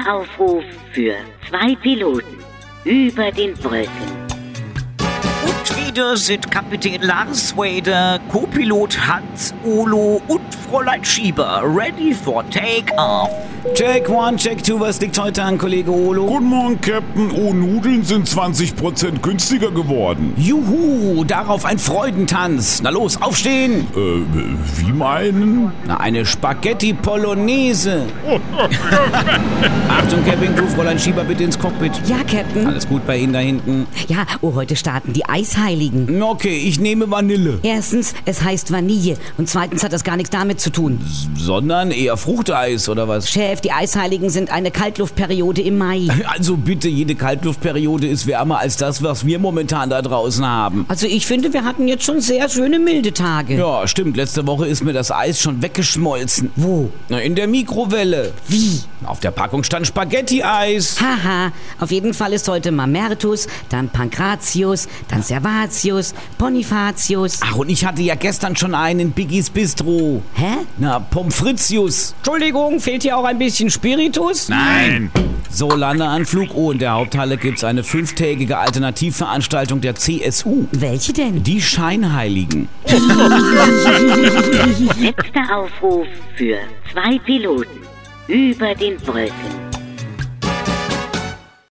Letzter Aufruf für 2 Piloten über den Brücken. Und wieder sind Kapitän Lars Wader, Co-Pilot Hans Olo und Fräulein Schieber ready for take-off. Check 1, Check 2, was liegt heute an, Kollege Olo? Guten Morgen, Captain. Oh, Nudeln sind 20% günstiger geworden. Juhu, darauf ein Freudentanz. Na los, aufstehen. Wie meinen? Na, eine Spaghetti Polonaise. Achtung, Captain Crew, Fräulein Schieber, bitte ins Cockpit. Ja, Captain. Alles gut bei Ihnen da hinten? Ja, heute starten die Eisheiligen. Okay, ich nehme Vanille. Erstens, es heißt Vanille. Und zweitens hat das gar nichts damit zu tun. Sondern eher Fruchteis, oder was? Chef, die Eisheiligen sind eine Kaltluftperiode im Mai. Also bitte, jede Kaltluftperiode ist wärmer als das, was wir momentan da draußen haben. Also ich finde, wir hatten jetzt schon sehr schöne milde Tage. Ja, stimmt. Letzte Woche ist mir das Eis schon weggeschmolzen. Wo? Na, in der Mikrowelle. Wie? Auf der Packung stand Spaghetti-Eis. Haha, auf jeden Fall ist heute Mamertus, dann Pankratius, dann Servatius, Bonifatius. Ach, und ich hatte ja gestern schon einen in Biggies Bistro. Hä? Na, Pommes fritius. Entschuldigung, fehlt hier auch ein bisschen Spiritus? Nein. So, Landeanflug. Oh, in der Haupthalle gibt's eine 5-tägige Alternativveranstaltung der CSU. Welche denn? Die Scheinheiligen. Letzter Aufruf für 2 Piloten über den Brücken.